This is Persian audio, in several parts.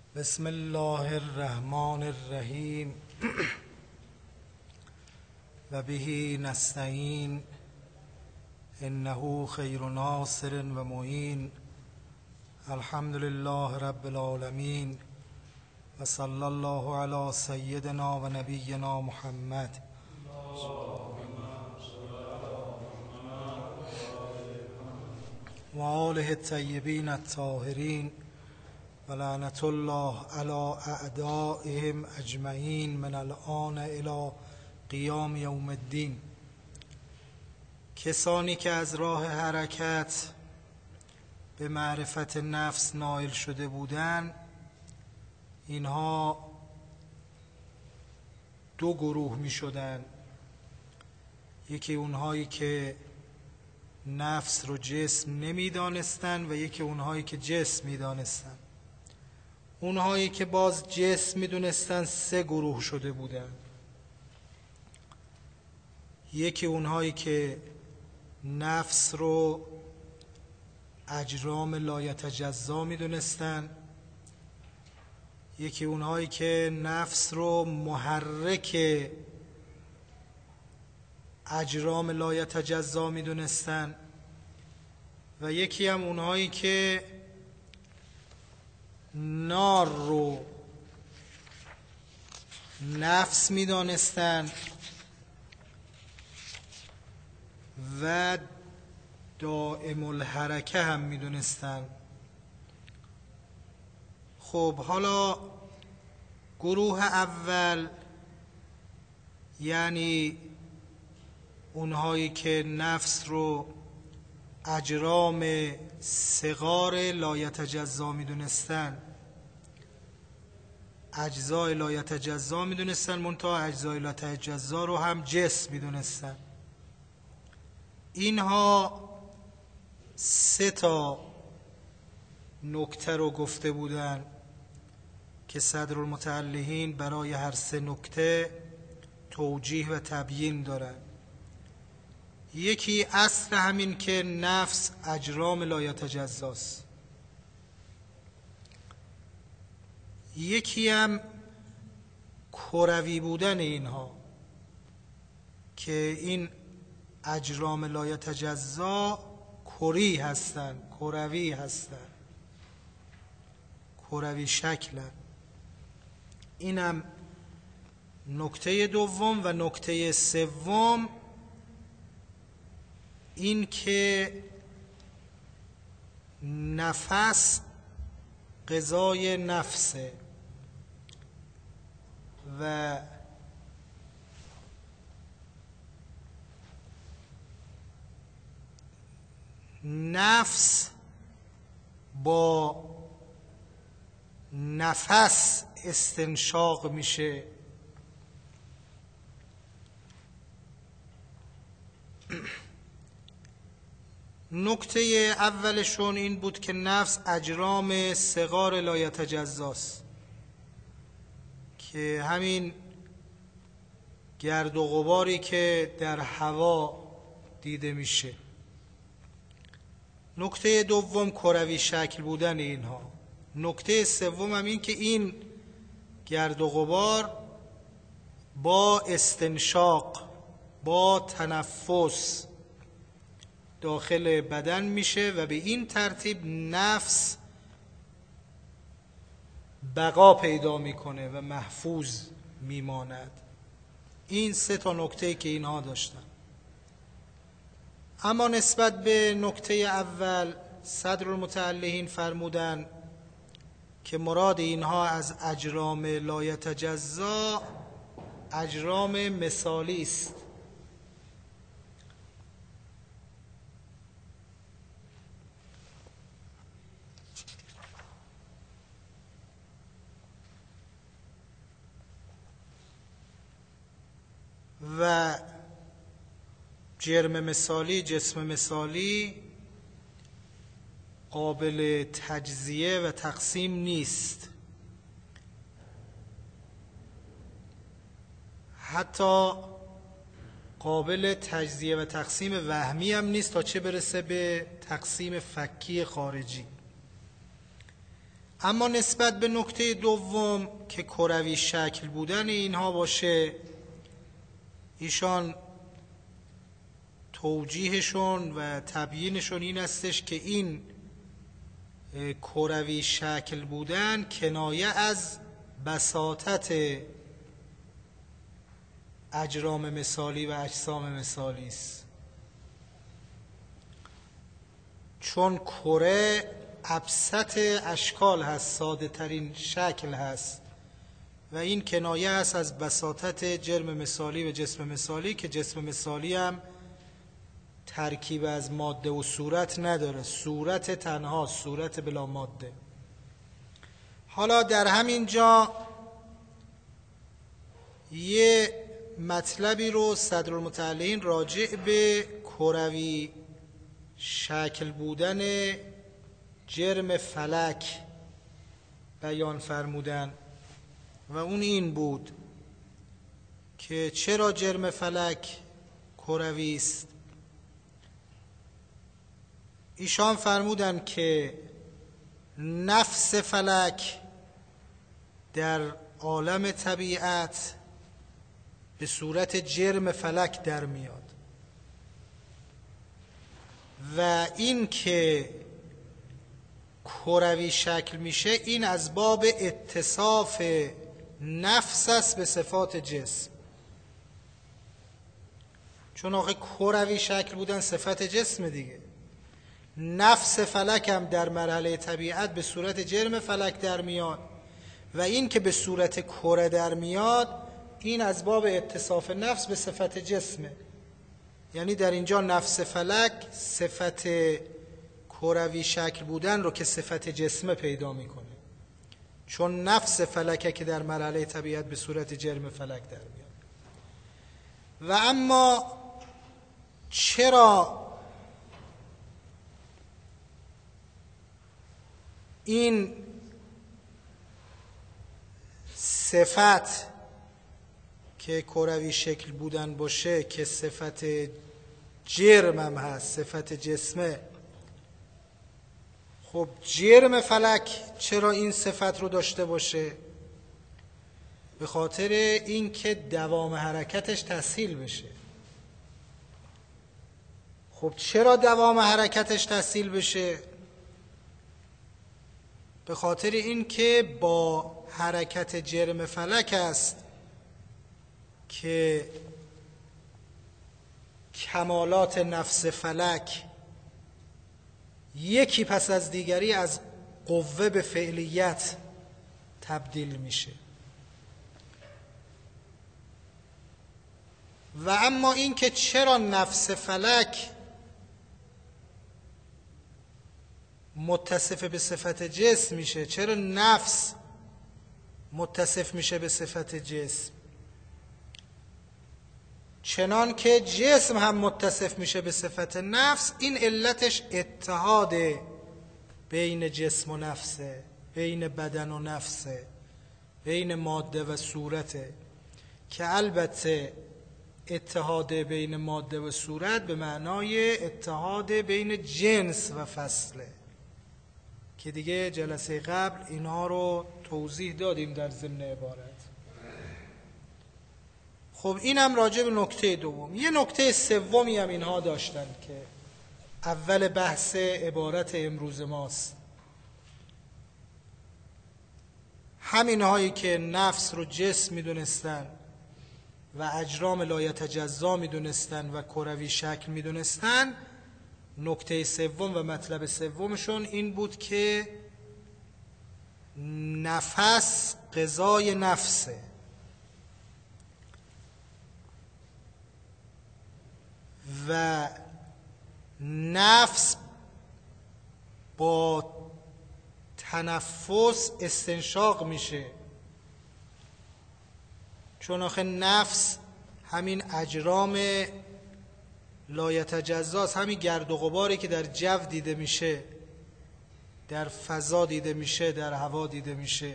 بسم الله الرحمن الرحیم و به نستعین انه خیر ناصر و معین. الحمد لله رب العالمین و صلی الله علی سیدنا و نبینا محمد. و آله الطیبین الطاهرین و لعنت الله علی اعدائهم اجمعین من الآن الی قیام یوم الدین. کسانی که از راه حرکت به معرفت نفس نائل شده بودند، اینها دو گروه می شدند. یکی اونهایی که نفس رو جسم نمی دانستن و یکی اونهایی که جسم می دانستن. اونهایی که باز جسم می دونستن سه گروه شده بودن. یکی اونهایی که نفس رو اجرام لایتجزا می دونستن، یکی اونهایی که نفس رو محرک اجرام لایتجزا می دونستن و یکی هم اونهایی که نار رو نفس می دانستن و دائم الحرکه هم می دونستن. خب حالا گروه اول، یعنی اونهایی که نفس رو اجرام صغار لایتجزا می دونستن، اجزای لایتجزا می دونستن، منتها اجزای لایتجزا رو هم جسم می دونستن. اینها سه تا نکته رو گفته بودن که صدرالمتعلقین برای هر سه نکته توجیه و تبیین دارن. یکی اصل همین که نفس اجرام لایتجزاست، یکی هم کروی بودن اینها که این اجرام لایتجزا کری هستن، کروی هستن، کروی شکلن. اینم نکته دوم. و نکته سوم این که نفس غذای نفسه و نفس با نفس استنشاق میشه. نکته اولشون این بود که نفس اجرام صغار لایتجزاست، که همین گرد و غباری که در هوا دیده میشه. نکته دوم کروی شکل بودن اینها. نکته سوم هم این که این گرد و غبار با استنشاق، با تنفس داخل بدن میشه و به این ترتیب نفس بقا پیدا میکنه و محفوظ میماند. این سه تا نکته که اینها داشتن. اما نسبت به نکته اول صدرالمتعلقین فرمودن که مراد اینها از اجرام لایتجزا اجرام مثالی است. و جرم مثالی، جسم مثالی قابل تجزیه و تقسیم نیست. حتی قابل تجزیه و تقسیم وهمی هم نیست، تا چه برسه به تقسیم فکی خارجی. اما نسبت به نکته دوم که کروی شکل بودن اینها باشه، ایشان توجیهشون و تبیینشون این استش که این کروی شکل بودن کنایه از بساطت اجرام مثالی و اجسام مثالی است، چون کره ابسط اشکال هست، ساده ترین شکل هست و این کنایه هست از بساطت جرم مثالی و جسم مثالی که جسم مثالی هم ترکیب از ماده و صورت نداره، صورت تنها، صورت بلا ماده. حالا در همین جا یه مطلبی رو صدرالمتعلقین راجع به کروی شکل بودن جرم فلک بیان فرمودن و اون این بود که چرا جرم فلک کروی است. ایشان فرمودن که نفس فلک در عالم طبیعت به صورت جرم فلک در میاد و این که کروی شکل میشه این از باب اتصاف نفس است به صفات جسم، چون آخه کروی شکل بودن صفت جسم دیگه. نفس فلک هم در مرحله طبیعت به صورت جرم فلک در میاد و این که به صورت کره در میاد این از باب اتصاف نفس به صفت جسمه. یعنی در اینجا نفس فلک صفت کروی شکل بودن رو که صفت جسمه پیدا میکنه، چون نفس فلکه که در مرحله طبیعت به صورت جرم فلک در میاد. و اما چرا این صفت که کروی شکل بودن باشه که صفت جرم هم هست، صفت جسمه، خب جرم فلک چرا این صفت رو داشته باشه؟ به خاطر اینکه دوام حرکتش تسهیل بشه. خب چرا دوام حرکتش تسهیل بشه؟ به خاطر اینکه با حرکت جرم فلک است که کمالات نفس فلک یکی پس از دیگری از قوه به فعلیت تبدیل میشه. و اما این که چرا نفس فلک متصف به صفت جسم میشه، چرا نفس متصف میشه به صفت جسم، چنان که جسم هم متصف میشه به صفت نفس، این علتش اتحاد بین جسم و نفسه، بین بدن و نفسه، بین ماده و صورته، که البته اتحاد بین ماده و صورت به معنای اتحاد بین جنس و فصله که دیگه جلسه قبل اینها رو توضیح دادیم در ضمن عبارت. خب اینم راجع به نکته دوم. یه نکته سومی هم اینها داشتن که اول بحث عبارت امروز ماست. همین هایی که نفس رو جسم میدونستن و اجرام لایتجزا میدونستن و کروی شکل میدونستن، نکته سوم و مطلب سومشون این بود که نفس غذای نفسه و نفس با تنفس استنشاق میشه، چون آخه نفس همین اجرام لایتجزاست، همین گرد و غباری که در جو دیده میشه، در فضا دیده میشه، در هوا دیده میشه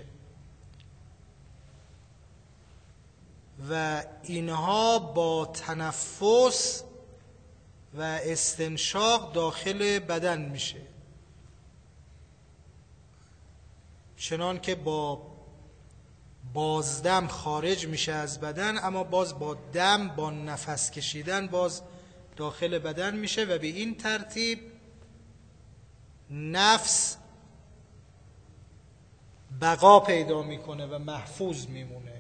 و اینها با تنفس و استنشاق داخل بدن میشه چنان که با بازدم خارج میشه از بدن، اما باز با دم، با نفس کشیدن باز داخل بدن میشه و به این ترتیب نفس بقا پیدا میکنه و محفوظ میمونه.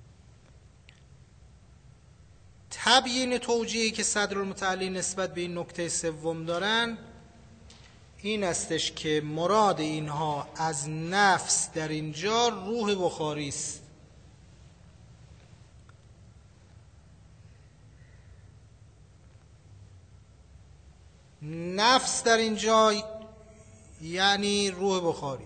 تبیین توجیهی که صدرالمتعلین نسبت به این نکته سوم دارن این استش که مراد اینها از نفس در اینجا روح بخاری است. نفس در اینجا یعنی روح بخاری.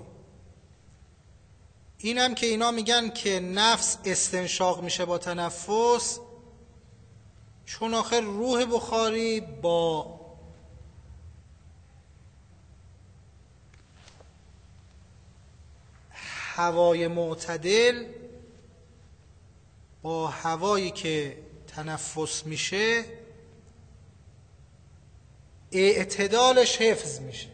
اینم که اینا میگن که نفس استنشاق میشه با تنفس، چون آخر روح بخاری با هوای معتدل، با هوایی که تنفس میشه اعتدالش حفظ میشه.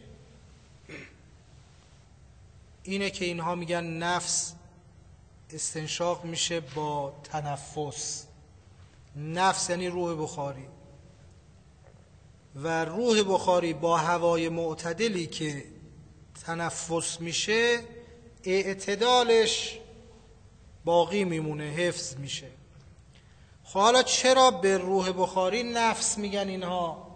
اینه که اینها میگن نفس استنشاق میشه با تنفس. نفس یعنی روح بخاری، و روح بخاری با هوای معتدلی که تنفس میشه اعتدالش باقی میمونه، حفظ میشه. خب حالا چرا به روح بخاری نفس میگن اینها؟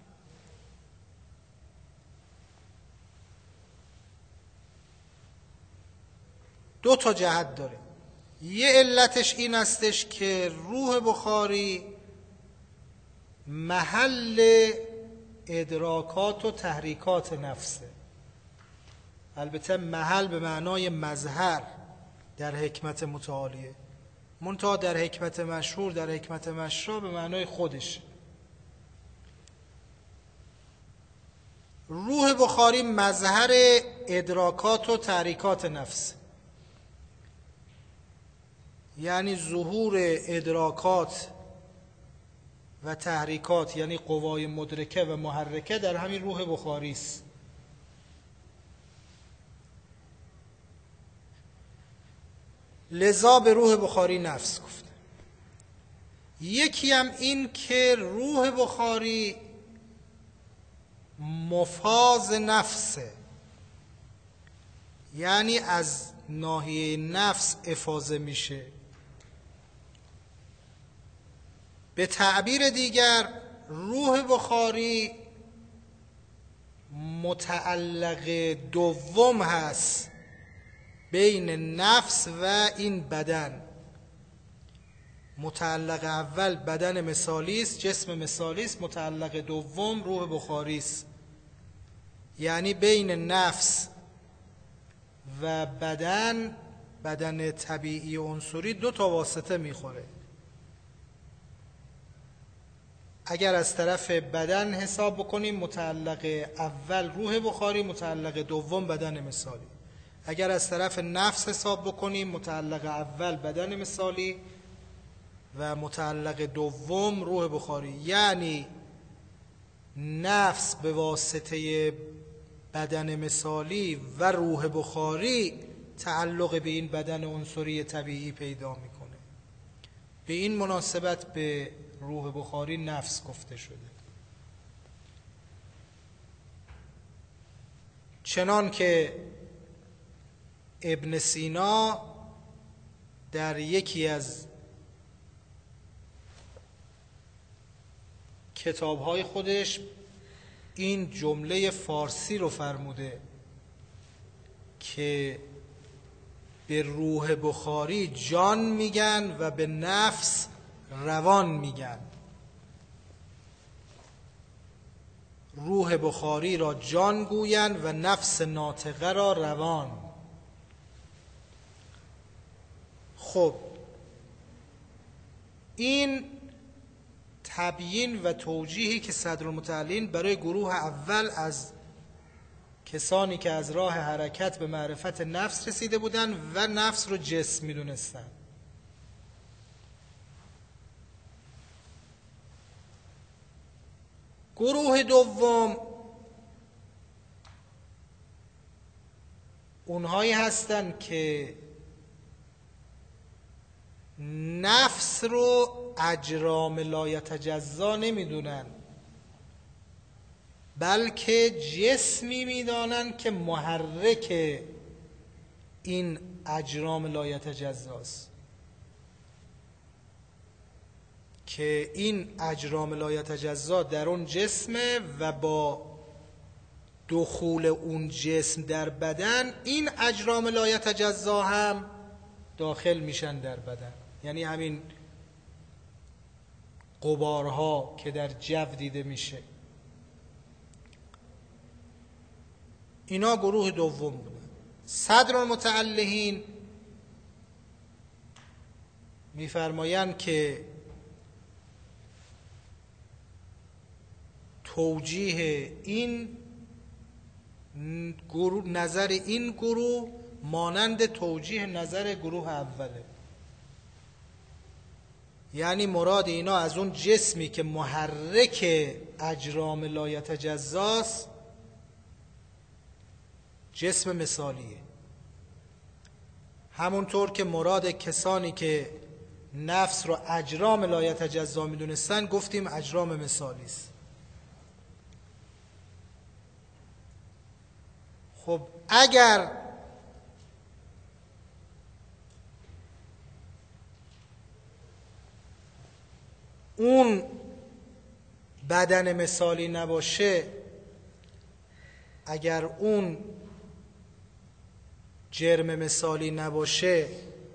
دو تا جهت داره. یه علتش این استش که روح بخاری محل ادراکات و تحریکات نفسه. البته محل به معنای مظهر در حکمت متعالیه، منتها در حکمت مشهور، در حکمت مشروع به معنای خودش. روح بخاری مظهر ادراکات و تحریکات نفس، یعنی ظهور ادراکات و تحریکات، یعنی قوای مدرکه و محرکه در همین روح بخاری است. لذا به روح بخاری نفس گفته. یکی هم این که روح بخاری مفاز نفسه، یعنی از ناحیه نفس افاضه میشه. به تعبیر دیگر روح بخاری متعلق دوم هست بین نفس و این بدن. متعلق اول بدن مثالی است، جسم مثالی است، متعلق دوم روح بخاری است. یعنی بین نفس و بدن طبیعی و عنصری دو تا واسطه میخوره. اگر از طرف بدن حساب بکنیم متعلق اول روح بخاری، متعلق دوم بدن مثالی. اگر از طرف نفس حساب بکنیم متعلق اول بدن مثالی و متعلق دوم روح بخاری. یعنی نفس به واسطه بدن مثالی و روح بخاری تعلق به این بدن عنصری طبیعی پیدا میکنه. به این مناسبت به روح بخاری نفس گفته شده. چنان که ابن سینا در یکی از کتاب‌های خودش این جمله فارسی رو فرموده که به روح بخاری جان میگن و به نفس روان میگن. روح بخاری را جان گویند و نفس ناطقه را روان. خب این تبیین و توجیهی که صدرالمتعلین برای گروه اول از کسانی که از راه حرکت به معرفت نفس رسیده بودند و نفس رو جسم می‌دونستند. گروه دوم اونهایی هستن که نفس رو اجرام لایتجزا نمیدونن، بلکه جسمی میدانن که محرک این اجرام لایتجزاست، که این اجرام لایتجزا در اون جسمه و با دخول اون جسم در بدن این اجرام لایتجزا هم داخل میشن در بدن. یعنی همین غبارها که در جو دیده میشه، اینا گروه دوم بودن. صدرالمتعلهین میفرمایند که توجیه این گروه، نظر این گروه مانند توجیه نظر گروه اوله. یعنی مراد اینا از اون جسمی که محرک اجرام لایتجزاست جسم مثالیه، همونطور که مراد کسانی که نفس رو اجرام لایتجزا میدونستن گفتیم اجرام مثالی است. خب اگر اون بدن مثالی نباشه، اگر اون جرم مثالی نباشه،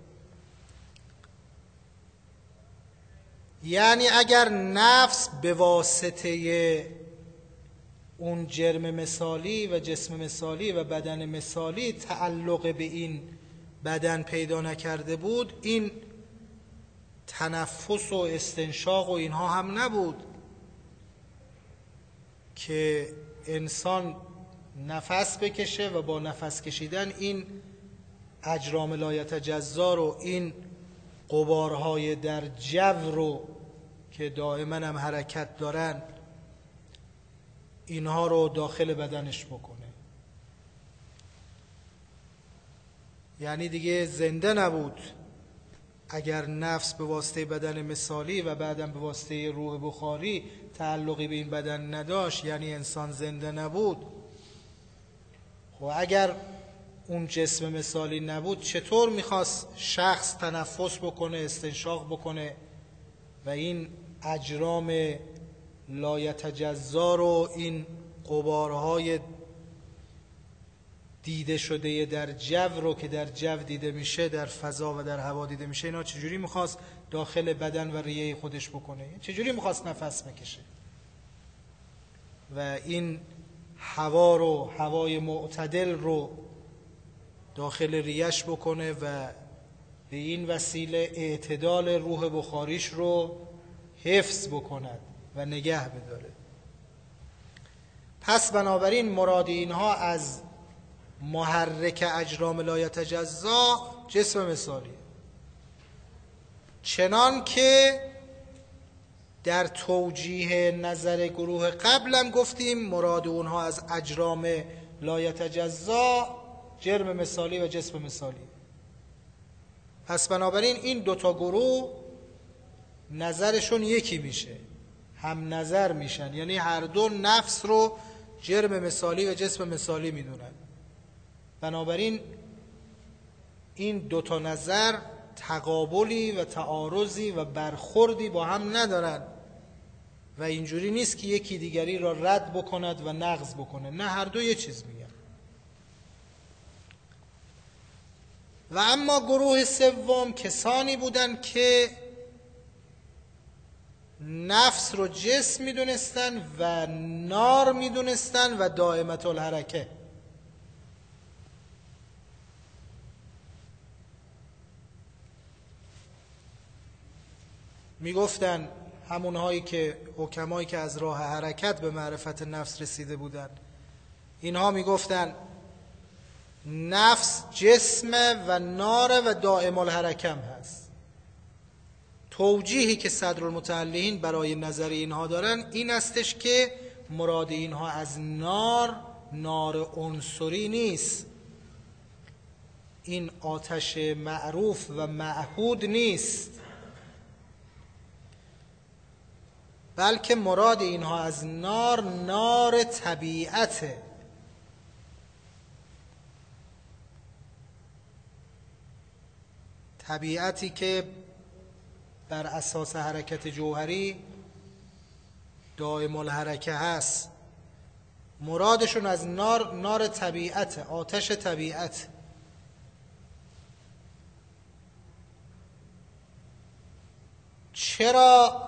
یعنی اگر نفس به واسطه اون جرم مثالی و جسم مثالی و بدن مثالی تعلق به این بدن پیدا نکرده بود، این تنفس و استنشاق و اینها هم نبود که انسان نفس بکشه و با نفس کشیدن این اجرام لایتجزا رو، این غبارهای در جو رو که دائما هم حرکت دارن، اینها رو داخل بدنش بکنه. یعنی دیگه زنده نبود. اگر نفس به واسطه بدن مثالی و بعدم به واسطه روح بخاری تعلقی به این بدن نداشت، یعنی انسان زنده نبود. خب اگر اون جسم مثالی نبود، چطور میخواست شخص تنفس بکنه، استنشاق بکنه و این اجرام لایتجزا رو، این غبارهای دیده شده در جو رو که در جو دیده میشه، در فضا و در هوا دیده میشه، اینا چجوری میخواست داخل بدن و ریه خودش بکنه؟ چجوری میخواست نفس بکشه؟ و این هوا رو، هوای معتدل رو داخل ریهش بکنه و به این وسیله اعتدال روح بخاریش رو حفظ بکند و نگه بداره. پس بنابراین مراد اینها از محرک اجرام لایتجزا جسم مثالی، چنان که در توجیه نظر گروه قبلم گفتیم مراد اونها از اجرام لایتجزا جرم مثالی و جسم مثالی. پس بنابراین این دوتا گروه نظرشون یکی میشه، هم نظر میشن، یعنی هر دو نفس رو جرم مثالی و جسم مثالی میدونن. بنابراین این دوتا نظر تقابلی و تعارضی و برخوردی با هم ندارن و اینجوری نیست که یکی دیگری را رد بکند و نقض بکنه، نه، هر دو یه چیز میگن. و اما گروه سوم کسانی بودن که نفس رو جسم میدونستن و نار میدونستن و دائمت الحرکه. میگفتن همونهایی که حکمایی که از راه حرکت به معرفت نفس رسیده بودن، اینها میگفتن نفس جسم و نار و دائم الحرکم هست. توجیهی که صدرالمتعلهین برای نظر اینها دارن این استش که مراد اینها از نار عنصری نیست، این آتش معروف و معهود نیست، بلکه مراد اینها از نار، نار طبیعته. طبیعتی که بر اساس حرکت جوهری دائم الحرکه هست. مرادشون از نار، نار طبیعته، آتش طبیعت. چرا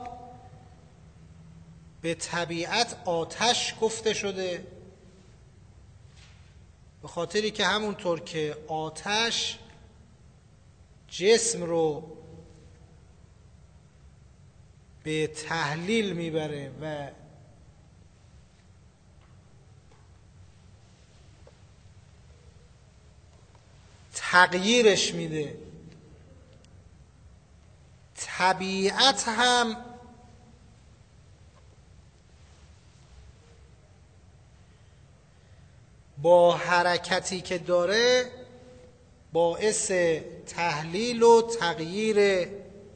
به طبیعت آتش گفته شده؟ به خاطری که همونطور که آتش جسم رو به تحلیل میبره و تغییرش میده، طبیعت هم با حرکتی که داره باعث تحلیل و تغییر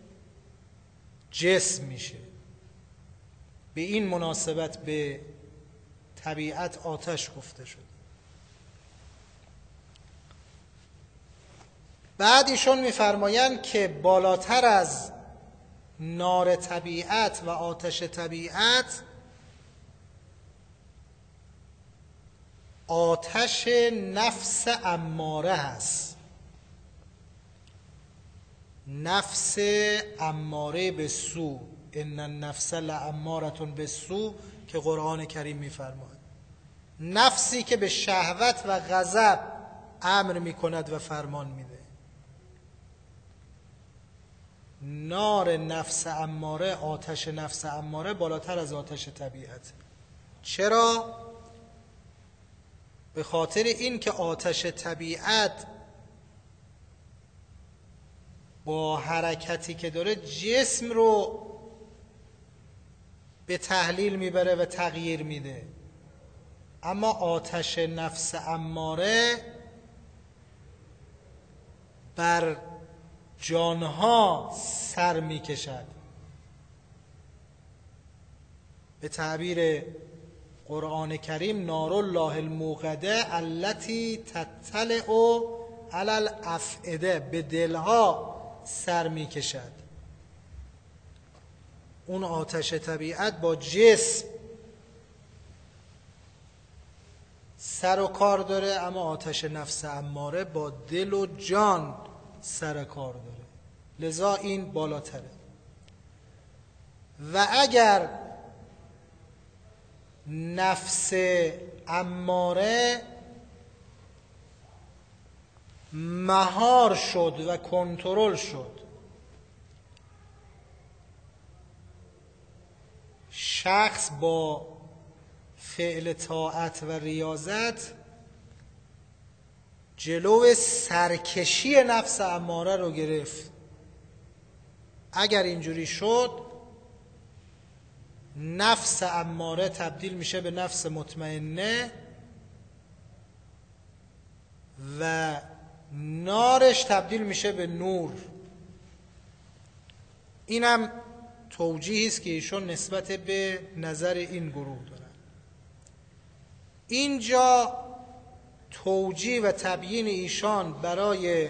جسم میشه. به این مناسبت به طبیعت آتش گفته شد. بعد ایشون میفرمایند که بالاتر از نار طبیعت و آتش طبیعت، آتش نفس اماره هست. نفس اماره به سو، ان النفس لاماره بالسوء که قرآن کریم میفرماید. نفسی که به شهوت و غضب امر میکند و فرمان میده. نار نفس اماره، آتش نفس اماره بالاتر از آتش طبیعت. چرا؟ به خاطر این که آتش طبیعت با حرکتی که داره جسم رو به تحلیل میبره و تغییر میده، اما آتش نفس اماره بر جانها سر میکشد. به تعبیر قرآن کریم نار الله الموقده التي تطلع علی الافئده، به دلها سر میکشد. اون آتش طبیعت با جسم سر و کار داره، اما آتش نفس اماره با دل و جان سر کار داره، لذا این بالاتره. و اگر نفس اماره مهار شد و کنترل شد، شخص با فعل طاعت و ریاضت جلو سرکشی نفس اماره رو گرفت. اگر اینجوری شد، نفس اماره تبدیل میشه به نفس مطمئنه و نارش تبدیل میشه به نور. اینم توجیهی است که ایشون نسبت به نظر این گروه دارن. اینجا توجیه و تبیین ایشان برای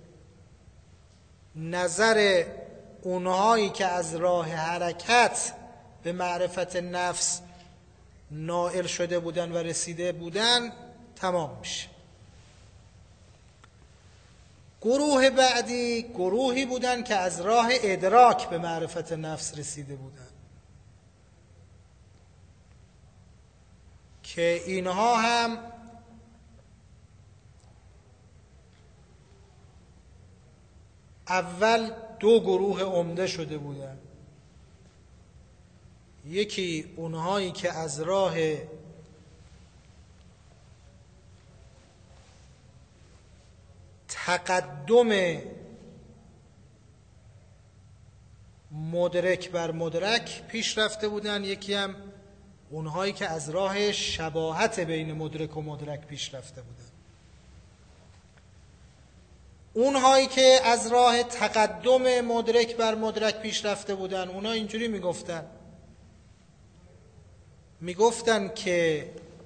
نظر اونهایی که از راه حرکت به معرفت نفس نائل شده بودن و رسیده بودن تمام میشه. گروه بعدی گروهی بودن که از راه ادراک به معرفت نفس رسیده بودن، که اینها هم اول دو گروه عمده شده بودن. یکی اونهایی که از راه تقدم مدرک بر مدرک پیش رفته بودن، یکی هم اونهایی که از راه شباهت بین مدرک و مدرک پیش رفته بودن. اونهایی که از راه تقدم مدرک بر مدرک پیش رفته بودن، اونا اینجوری میگفتن که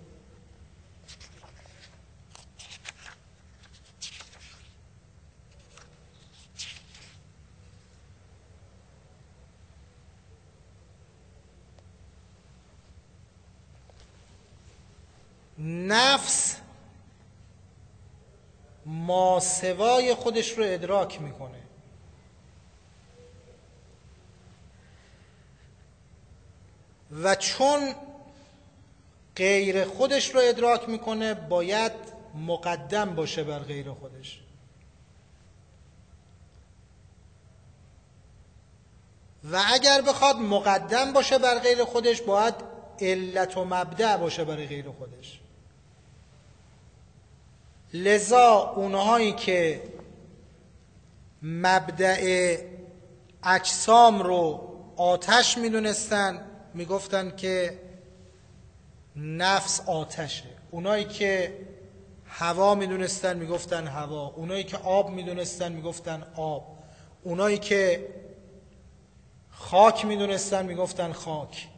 نفس ماسوای خودش رو ادراک میکنه و چون غیر خودش رو ادراک میکنه باید مقدم باشه بر غیر خودش. و اگر بخواد مقدم باشه بر غیر خودش باید علت و مبدأ باشه برای غیر خودش. لذا اونهایی که مبدأ اجسام رو آتش میدونستن میگفتن که نفس آتشه. اونایی که هوا میدونستن میگفتن هوا. اونایی که آب میدونستن میگفتن آب. اونایی که خاک میدونستن میگفتن خاک،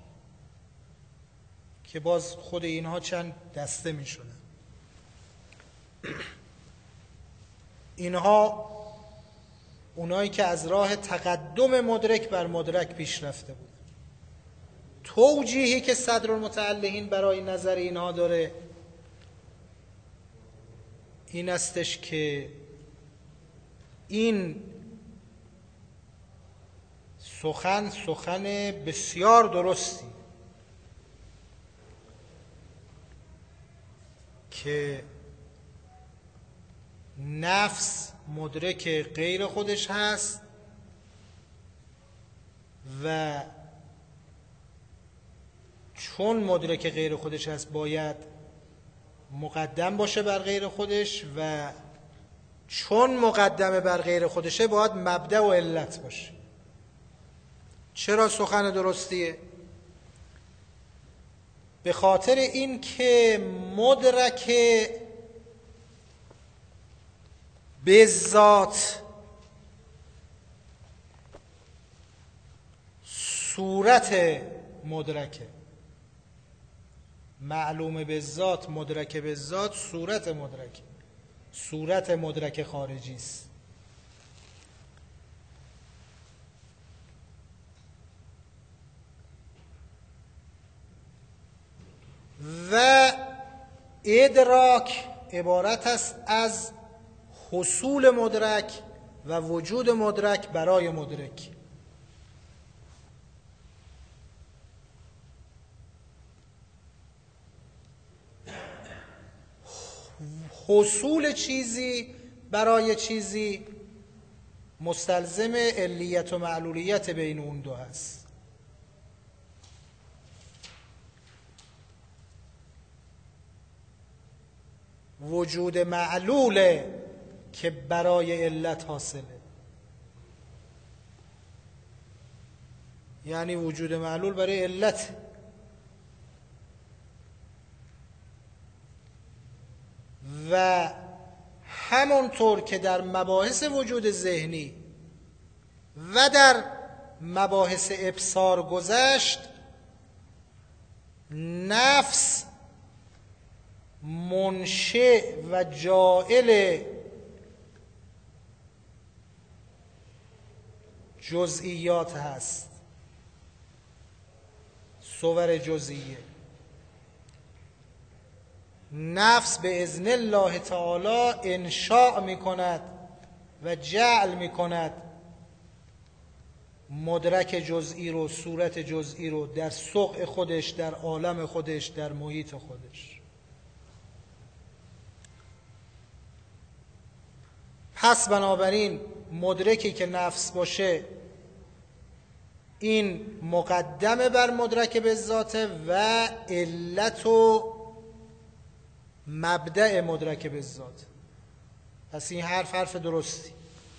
که باز خود اینها چند دسته میشونن. اینها اونایی که از راه تقدم مدرک بر مدرک پیش رفته بود. توجیهی که صدرالمتعلقین برای نظر اینها داره این استش که این سخن بسیار درستی که نفس مدرک غیر خودش هست و چون مدرک غیر خودش هست باید مقدم باشه بر غیر خودش و چون مقدم بر غیر خودشه باید مبدأ و علت باشه. چرا سخن درستیه؟ به خاطر این که مدرک به ذات صورت مدرکه. معلوم به ذات، مدرک به ذات صورت مدرکه، صورت مدرک خارجی است. و ادراک عبارت است از حصول مدرک و وجود مدرک برای مدرک. حصول چیزی برای چیزی مستلزم علیت و معلولیت بین اون دو هست. وجود معلوله که برای علت حاصله، یعنی وجود معلول برای علت. و همونطور که در مباحث وجود ذهنی و در مباحث ابصار گذشت، نفس منشئ و جاعل جزئیات هست، صور جزئیه. نفس به اذن الله تعالی انشاء می کند و جعل می کند مدرک جزئی رو، صورت جزئی رو در سقع خودش، در عالم خودش، در محیط خودش. پس بنابراین مدرکی که نفس باشه این مقدمه بر مدرک به ذاته و علت و مبدأ مدرک به ذات. پس این حرف درستی.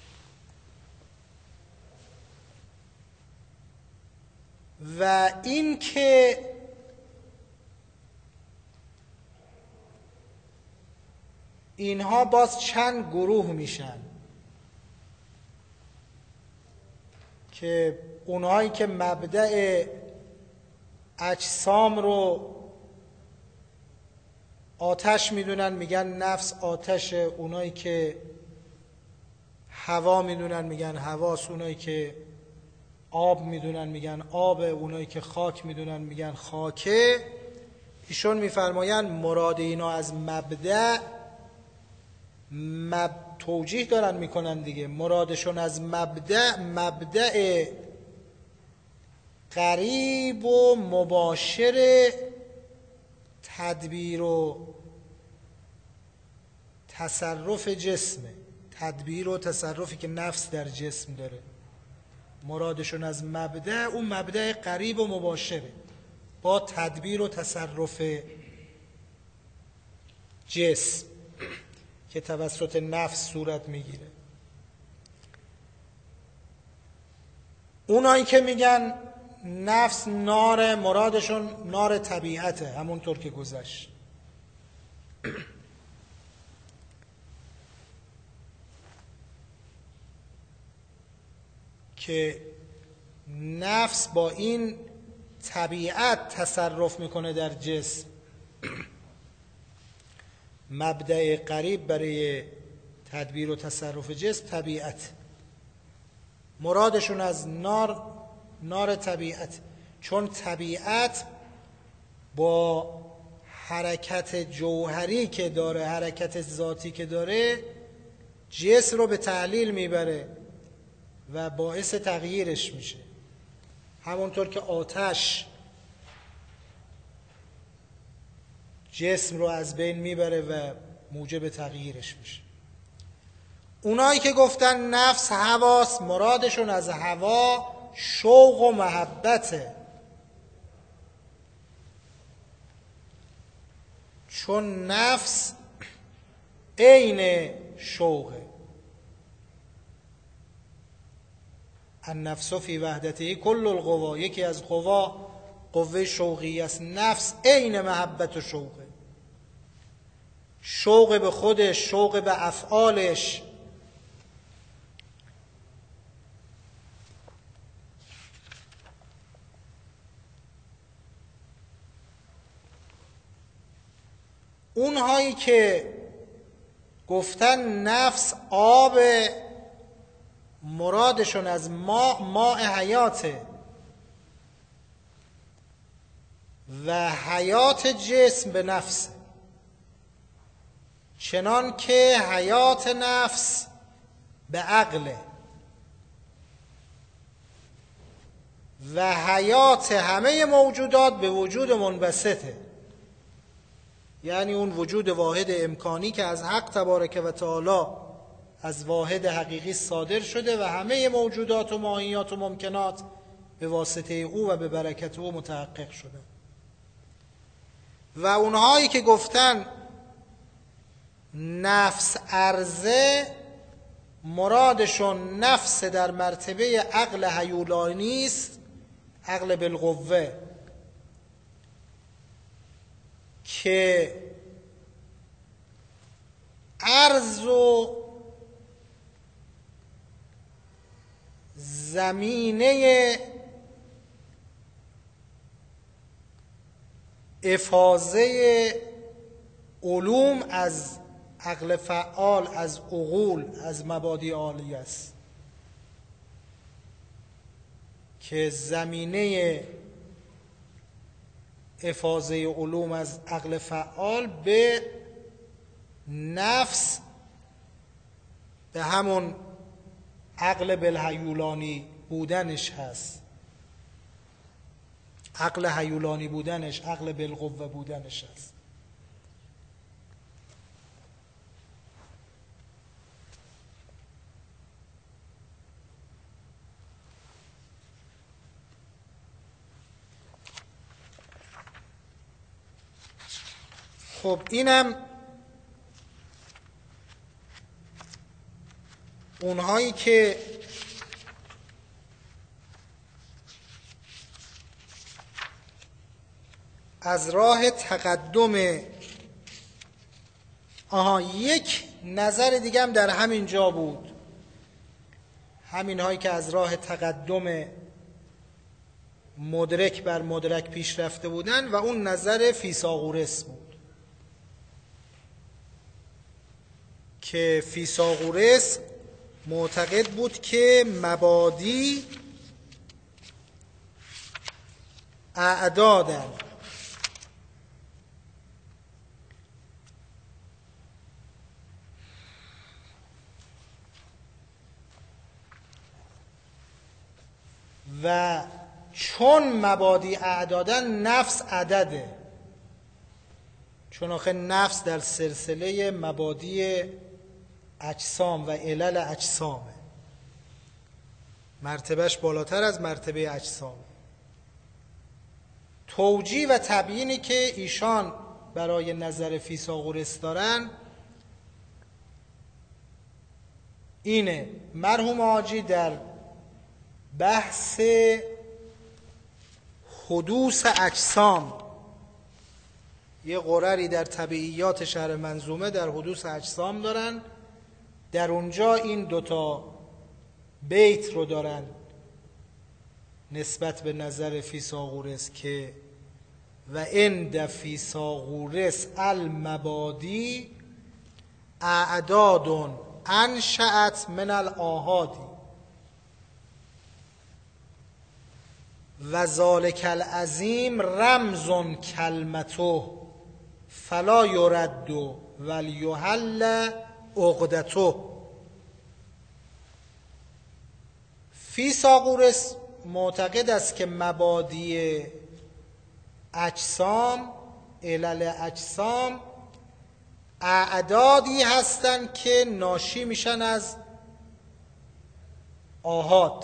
و این که اینها باز چند گروه میشن. که اونهایی که مبدأ اجسام رو آتش میدونن میگن نفس آتشه، اونایی که هوا میدونن میگن هواست، اونایی که آب میدونن میگن آب، اونایی که خاک میدونن میگن خاکه. ایشون میفرمایند مراد اینا از مبدأ توجیه دارن میکنن دیگه، مرادشون از مبدأ قریب و مباشر تدبیر و تصرف جسمه، تدبیر و تصرفی که نفس در جسم داره. مرادشون از مبدأ اون مبدأ قریب و مباشره با تدبیر و تصرف جسم که توسط نفس صورت میگیره. اونایی که میگن نفس نار، مرادشون نار طبیعته، همونطور که گذشت. که نفس با این طبیعت تصرف میکنه در جسم. مبدأ قریب برای تدبیر و تصرف جسم طبیعت. مرادشون از نار طبیعت، چون طبیعت با حرکت جوهری که داره، حرکت ذاتی که داره، جسم رو به تعلیل میبره و باعث تغییرش میشه. همونطور که آتش جسم رو از بین میبره و موجب تغییرش میشه. اونایی که گفتن نفس هواست، مرادشون از هوا شوق و محبته، چون نفس عین شوقه. النفس فی وحدته کل القوا، یکی از قوا قوه شوقی است. نفس عین محبت و شوقه، شوق به خودش، شوق به افعالش. اونهایی که گفتن نفس آب، مرادشون از ماء حیاته و حیات جسم به نفسه، چنان که حیات نفس به عقله و حیات همه موجودات به وجود منبسطه. یعنی اون وجود واحد امکانی که از حق تبارک و تعالی از واحد حقیقی صادر شده و همه موجودات و ماهیات و ممکنات به واسطه او و به برکت او متحقق شده. و اونهایی که گفتن نفس عرضه، مرادشون نفس در مرتبه عقل هیولانی است، عقل بالقوه، که عرض و زمینه افاضه علوم از عقل فعال، از عقول، از مبادی عالی است، که زمینه افاضه علوم از عقل فعال به نفس، به همون عقل بالهیولانی بودنش هست، عقل هیولانی بودنش، عقل بالقوه بودنش هست. خب اینم اونهایی که از راه تقدم یک نظر دیگه هم در همین جا بود. همین هایی که از راه تقدم مدرک بر مدرک پیش رفته بودن و اون نظر فیثاغورس بود که فیثاغورس معتقد بود که مبادی اعدادن و چون مبادی اعدادن نفس عدده، چون آخه نفس در سلسله مبادی اجسام و علل اجسامه، مرتبهش بالاتر از مرتبه اجسام. توجیه و تبیینی که ایشان برای نظر فیثاغورس دارن اینه. مرحوم حاجی در بحث حدوث اجسام یه قرری در طبیعیات شرح منظومه در حدوث اجسام دارن، در اونجا این دوتا بیت رو دارن نسبت به نظر فیثاغورس که و عند فیثاغورس المبادی اعداد انشأت من الآحادی و ذالک العظیم رمز کلمته فلا یرد ولیحل عقدته. فیثاغورس معتقد است که مبادی اجسام، علل اجسام، اعدادی هستند که ناشی میشن از آحاد.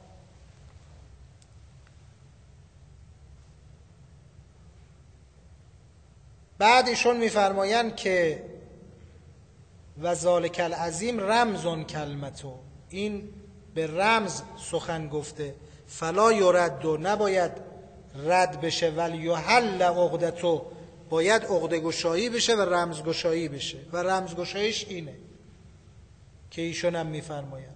بعد ایشون میفرمایند که و ذالک العظیم رمز کلمتو، این به رمز سخن گفته، فلا یرد، نباید رد بشه، ولی یحل عقدتو، باید عقده گشایی بشه و رمز گشایی بشه و رمز گشاییش اینه که ایشون هم میفرمایند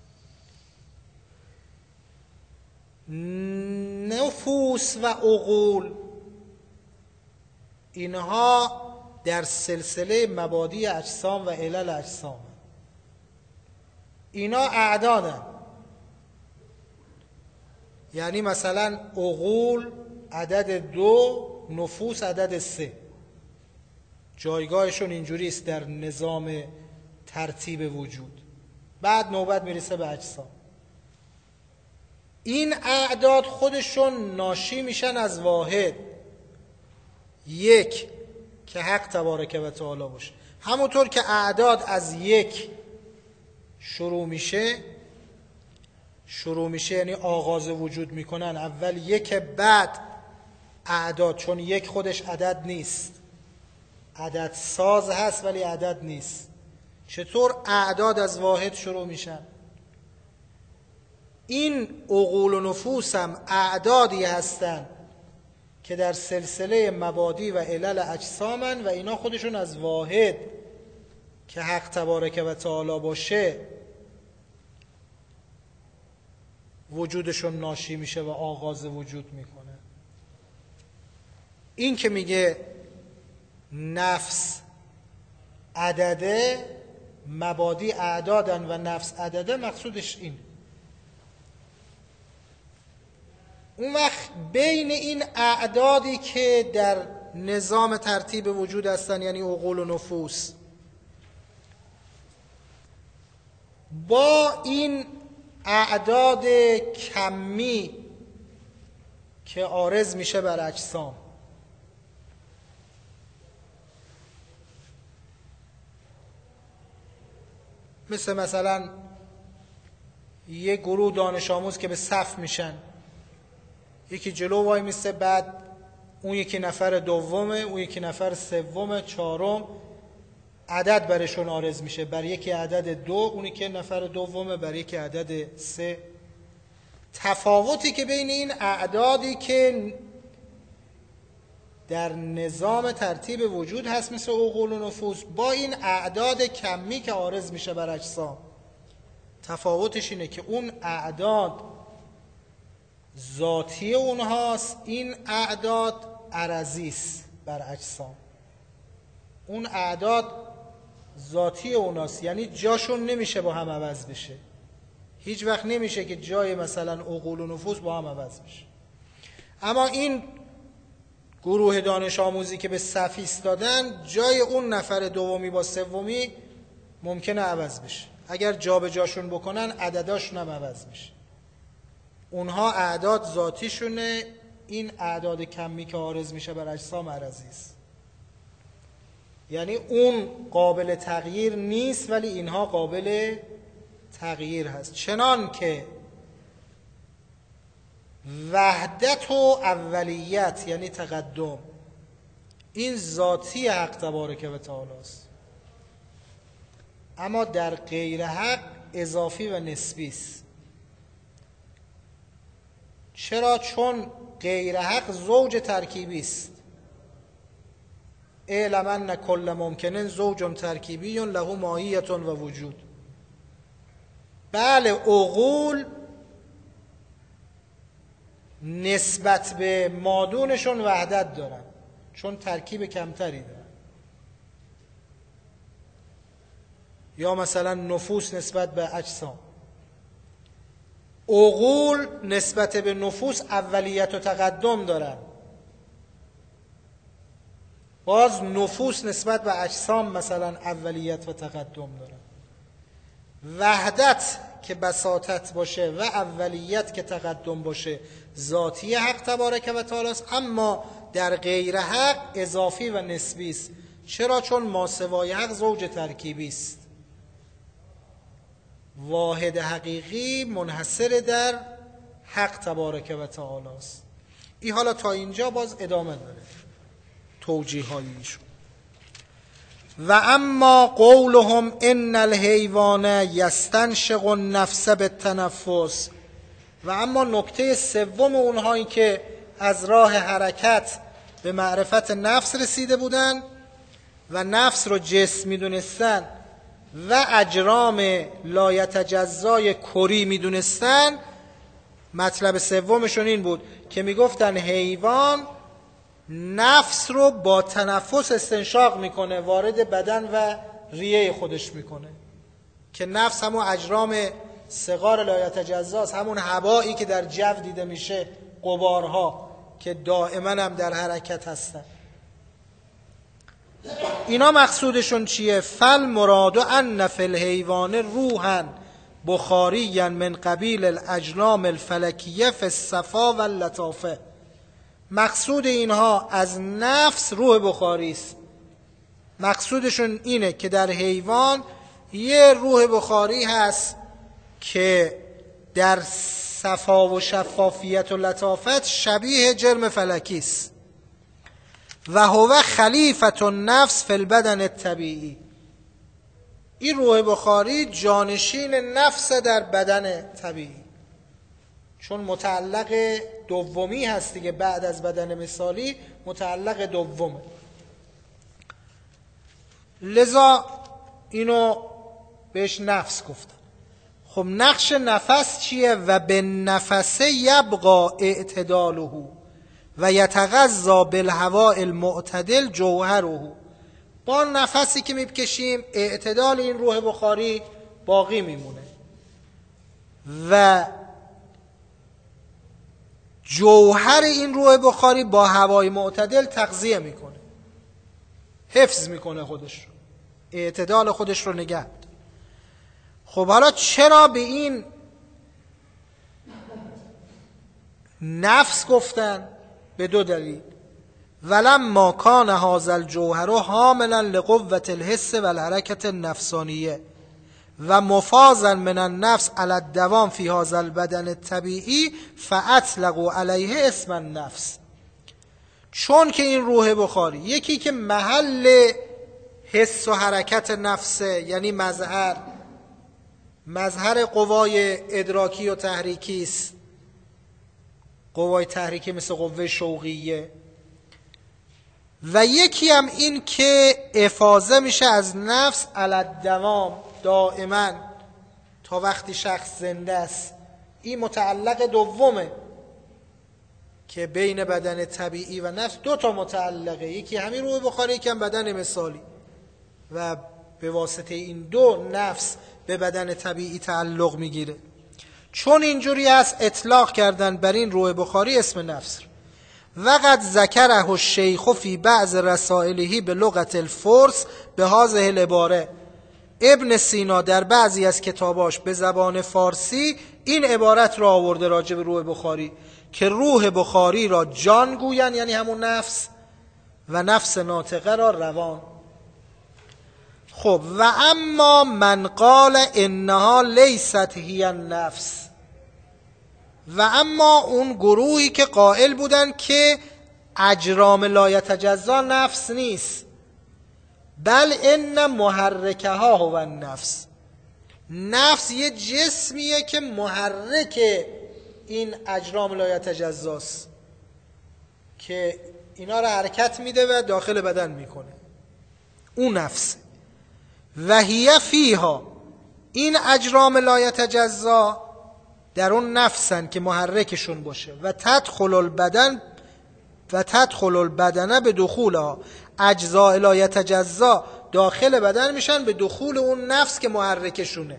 نفوس و عقول اینها در سلسله مبادی اجسام و علل اجسام، اینا اعدادن. یعنی مثلا عقول عدد 2، نفوس عدد 3، جایگاهشون اینجوری است در نظام ترتیب وجود. بعد نوبت میرسه به اجسام. این اعداد خودشون ناشی میشن از واحد، یک، که حق تبارک و تعالی باشه. همونطور که اعداد از یک شروع میشه یعنی آغاز وجود میکنن، اول یک، بعد اعداد، چون یک خودش عدد نیست، عدد ساز هست ولی عدد نیست. چطور اعداد از واحد شروع میشن؟ این عقول و نفوس هم اعدادی هستن که در سلسله مبادی و علل اجسامن و اینا خودشون از واحد که حق تبارک و تعالی باشه وجودشون ناشی میشه و آغاز وجود میکنه. این که میگه نفس عدده، مبادی اعدادن و نفس عدده، مقصودش این. اون وقت بین این اعدادی که در نظام ترتیب وجود هستن یعنی عقول و نفوس با این اعداد کمی که عارض میشه بر اجسام، مثلا یه گروه دانش آموز که به صف میشن، یکی جلو وای میسته، بعد اون یکی نفر دومه، اون یکی نفر سومه، چهارم، عدد برشون عارض میشه، بر یکی عدد 2، اونی که نفر دومه بر یکی عدد 3. تفاوتی که بین این اعدادی که در نظام ترتیب وجود هست مثل عقول و نفوس با این اعداد کمی که عارض میشه بر اجسام، تفاوتش اینه که اون اعداد ذاتی اونهاست، این اعداد عرضی است بر اجسام. اون اعداد ذاتی اوناست، یعنی جاشون نمیشه با هم عوض بشه. هیچ وقت نمیشه که جای مثلا عقول و نفوس با هم عوض بشه. اما این گروه دانش آموزی که به صف ایستادن، جای اون نفر دومی با سومی ممکنه عوض بشه. اگر جا به جاشون بکنن عدداشون هم عوض میشه. اونها اعداد ذاتیشونه، این اعداد کمی که عارض میشه بر اجسام عرضی است. یعنی اون قابل تغییر نیست ولی اینها قابل تغییر هست. چنان که وحدت و اولیت یعنی تقدم، این ذاتی حق تبارک و تعالی است، اما در غیر حق اضافی و نسبی است. چرا؟ چون غیر حق زوج ترکیبی است. اعلم ان کل ممکن زوج ترکیبی له ماهیت و وجود. بله عقول نسبت به مادونشون وحدت دارن چون ترکیب کمتری دارن، یا مثلا نفوس نسبت به اجسام. عقول نسبت به نفوس اولیت و تقدم دارن، باز نفوس نسبت به اجسام مثلا اولیت و تقدم دارن. وحدت که بساطت باشه و اولیت که تقدم باشه ذاتی حق تبارک و تعالی است، اما در غیر حق اضافی و نسبی است. چرا؟ چون ماسوای حق زوج ترکیبی است. واحد حقیقی منحصر در حق تبارک و تعالی است. این حالا تا اینجا باز ادامه داره توجیه هایشون. و اما قولهم ان الحیوان یستنشق النفس بالتنفس. و اما نکته سوم اونهایی که از راه حرکت به معرفت نفس رسیده بودن و نفس رو جسم میدونستن و اجرام لایتجزای کری میدونستن، مطلب سومشون این بود که میگفتن حیوان نفس رو با تنفس استنشاق میکنه، وارد بدن و ریه خودش میکنه، که نفس همون اجرام صغار لایتجزاست، همون هوایی که در جو دیده میشه، غبارها که دائما هم در حرکت هستن. اینا مقصودشون چیه؟ فل مراد ان فی الحیوان روحا بخاریا من قبیل الاجرام الفلکیه فی الصفا و اللطافه. مقصود اینها از نفس روح بخاری است. مقصودشون اینه که در حیوان یه روح بخاری هست که در صفا و شفافیت و لطافت شبیه جرم فلکی است. و هو خلیفة النفس فی البدن الطبیعی. این روح بخاری جانشین نفس در بدن طبیعی، چون متعلق دومی هست دیگه، بعد از بدن مثالی متعلق دومه. لذا اینو بهش نفس گفتن. خب نقش نفس چیه؟ و به نفس یبقا اعتداله و یتغذا بالهواء المعتدل جوهره. با نفسی که میکشیم اعتدال این روح بخاری باقی میمونه و جوهر این روح بخاری با هوای معتدل تغذیه میکنه، حفظ میکنه خودش رو، اعتدال خودش رو نگه. خب حالا چرا به این نفس گفتن؟ به دو دلیل. ولما کان هذا الجوهر حاملا لقوة الحس والحركة النفسانیه و مفازا من النفس على الدوام في هذا البدن الطبیعی فاطلقوا علیه اسم النفس. چون که این روح بخاری یکی که محل حس و حرکت نفسه، یعنی مظهر قوای ادراکی و تحریکی است، قوای تحریکی مثل قوه شوقیه، و یکی هم این که افاضه میشه از نفس علی الدوام، دائما تا وقتی شخص زنده است. این متعلق دومه که بین بدن طبیعی و نفس دو تا متعلقه، یکی همین روح بخاری، یکی هم بدن مثالی، و به واسطه این دو نفس به بدن طبیعی تعلق میگیره. چون اینجوری است اطلاق کردن بر این روح بخاری اسم نفس. وقد ذکره الشیخ فی بعض رسائله به لغت الفرس به هذه العباره. ابن سینا در بعضی از کتاباش به زبان فارسی این عبارت را آورده راجع به روح بخاری که روح بخاری را جان گویند، یعنی همون نفس، و نفس ناطقه را روان. خب و اما من قال انها لیست هی النفس، و اما اون گروهی که قائل بودن که اجرام لا یتجزا نفس نیست، بل ان محرکها هو النفس. نفس یه جسمیه که محرک این اجرام لا یتجزاست، که اینا رو حرکت میده و داخل بدن میکنه، اون نفس. و هی فیها، این اجرام لا یتجزا در اون نفسن که محرکشون باشه. و تدخل البدن به دخولها، اجزاء لا یتجزا داخل بدن میشن به دخول اون نفس که محرکشونه.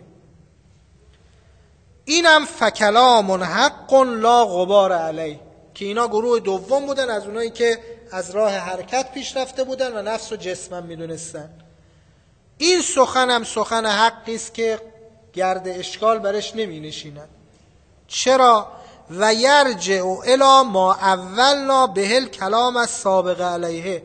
اینم فکلام حق لا غبار علیه، که اینا گروه دوم بودن از اونایی که از راه حرکت پیش رفته بودن و نفس و جسمم میدونستن. این سخن هم سخن حقی است که گرد اشکال برش نمی نشیند. چرا؟ و یرجع الی ما اولنا به الکلام السابق علیه.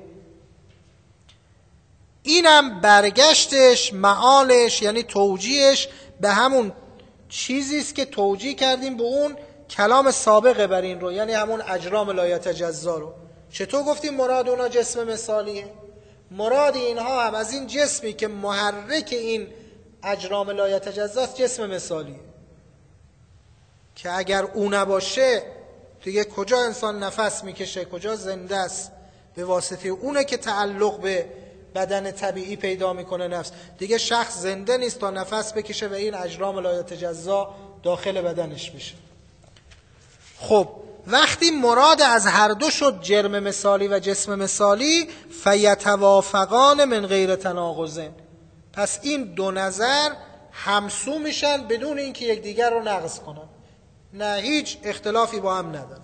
اینم برگشتش، معالش یعنی توجیهش به همون چیزی است که توجیه کردیم به اون کلام سابقه بر این رو، یعنی همون اجرام لا یتجزا رو. چطور گفتیم مراد اونا جسم مثالیه؟ مراد اینها هم از این جسمی که محرک این اجرام لا یتجزا است جسم مثالیه، که اگر او نباشه دیگه کجا انسان نفس میکشه، کجا زنده است؟ به واسطه اونه که تعلق به بدن طبیعی پیدا میکنه نفس. دیگه شخص زنده نیست تا نفس بکشه و این اجرام لا یتجزا داخل بدنش بشه. خب وقتی مراد از هر دو شد، جرم مثالی و جسم مثالی، فیتوافقان من غیر تناقض، پس این دو نظر همسو میشن بدون اینکه یکدیگر رو نقض کنن، نه هیچ اختلافی با هم ندارن.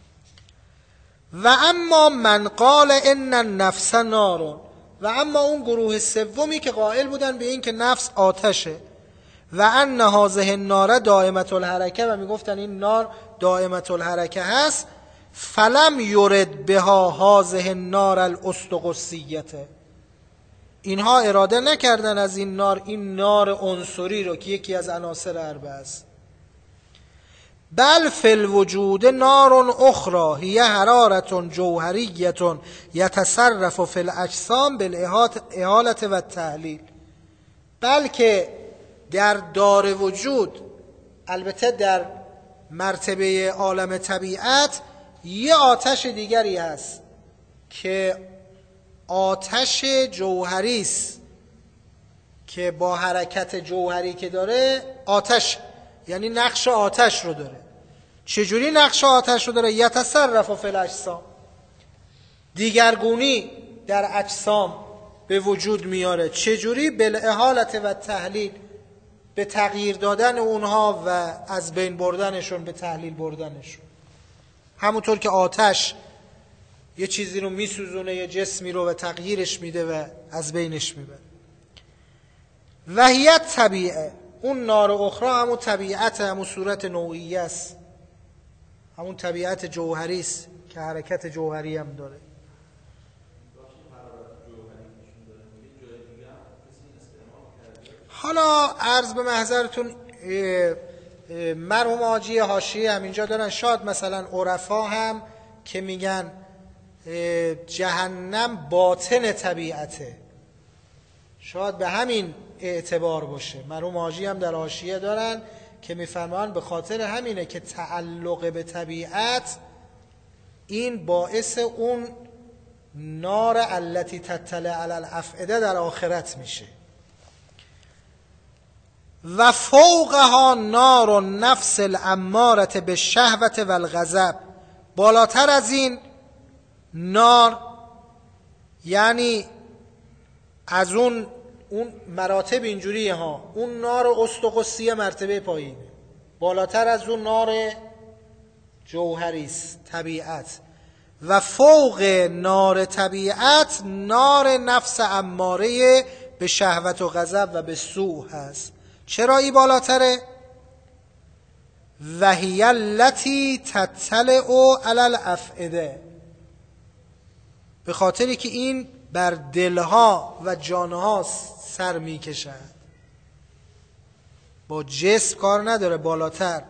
و اما من قال ان النفس نار، و اما اون گروه سومی که قائل بودن به این که نفس آتشه، و ان هذه النار دائمه الحرکه، و میگفتن این نار دائمه الحرکه هست، فلم یرد بها هذه النار الاستقصیه، اینها اراده نکردن از این نار، این نار عنصری رو که یکی از عناصر اربعه است، بل فی الوجود نار اخرى هی حرارة جوهریه یتصرف فی الاجسام بالاحاله و التحلیل، بلکه در دار وجود، البته در مرتبه عالم طبیعت، یه آتش دیگری هست که آتش جوهری است، که با حرکت جوهری که داره آتش، یعنی نقش آتش رو داره. چجوری نقش آتش رو داره؟ یتصرف فی الاجسام، دیگرگونی در اجسام به وجود میاره. چجوری؟ بالاحاله و تحلیل، به تغییر دادن اونها و از بین بردنشون به تحلیل بردنشون. همونطور که آتش یه چیزی رو میسوزونه، یه جسمی رو، و تغییرش میده و از بینش میبره. وحیت طبیعه، اون نار اخرى همون طبیعت، همون صورت نوعیه است، همون طبیعت جوهری است که حرکت جوهری هم داره. حالا عرض به محضرتون، مرحوم حاجی حاشیه هم اینجا دارن، شاید مثلا عرفا هم که میگن جهنم باطن طبیعته، شاید به همین اعتبار باشه. مرحوم حاجی هم در حاشیه دارن که میفرمان به خاطر همینه که تعلق به طبیعت این باعث اون نار التی تطلع علی الافئده در آخرت میشه. و فوقها نار النفس الاماره بالشهوة و الغضب. بالاتر از این نار، یعنی از اون مراتب اینجوریه ها، اون نار استقصی مرتبه پایینه، بالاتر از اون نار جوهری است، طبیعت. و فوق نار طبیعت نار نفس اماره به شهوت و غضب و به سوء هست. چرا این بالاتره؟ و هی التی تطلع علی الافئده، به خاطری که این بر دلها و جانها سر میکشد، با جسم کار نداره، بالاتر.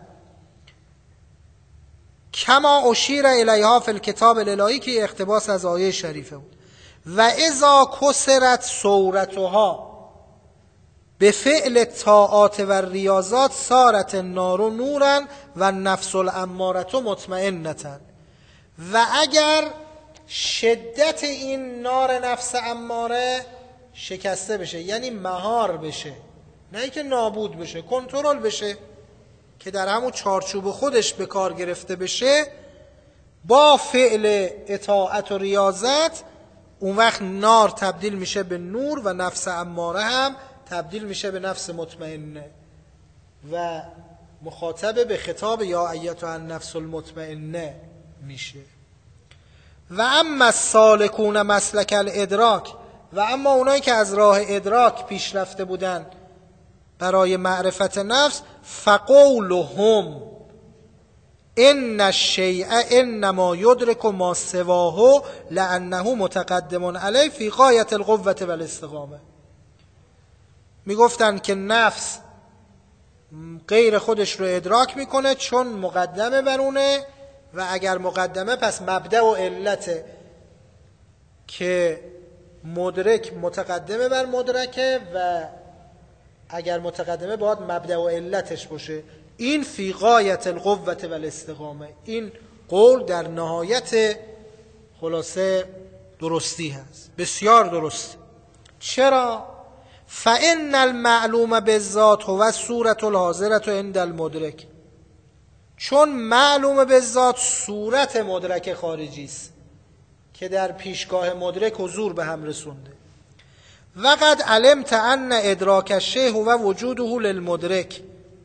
کما اشیر الیها فی الکتاب الالهی، که اقتباس از آیه شریفه بود. و اذا کسرت صورتها به فعل طاعات و ریاضات صارت النار نورا و نفس الاماره مطمئنه. و اگر شدت این نار نفس اماره شکسته بشه، یعنی مهار بشه، نه اینکه نابود بشه، کنترل بشه، که در همون چارچوب خودش به کار گرفته بشه با فعل اطاعت و ریاضت، اون وقت نار تبدیل میشه به نور و نفس اماره هم تبدیل میشه به نفس مطمئنه و مخاطب به خطاب یا ایتها النفس المطمئنه میشه. و اما السالکون مسلک الادراک، و اما اونایی که از راه ادراک پیش رفته بودن برای معرفت نفس، فقولهم ان الشیء انما یدرک ما سواه لانه متقدم علیه فی غایة القوة و الاستقامه. میگفتن که نفس غیر خودش رو ادراک میکنه چون مقدمه بر اونه، و اگر مقدمه پس مبدأ و علته، که مدرک متقدمه بر مدرکه و اگر متقدمه باید مبدأ و علتش باشه. این فی غایة القوة و الاستقامه، این قول در نهایت خلاصه درستی هست، بسیار درست. چرا؟ فإن المعلوم بالذات هو الصورة الحاضرة عند المدرک، چون معلوم بالذات صورت مدرک خارجی است که در پیشگاه مدرک حضور به هم رسونده. وقد علمت ان ادراک الشیء هو وجوده للمدرک،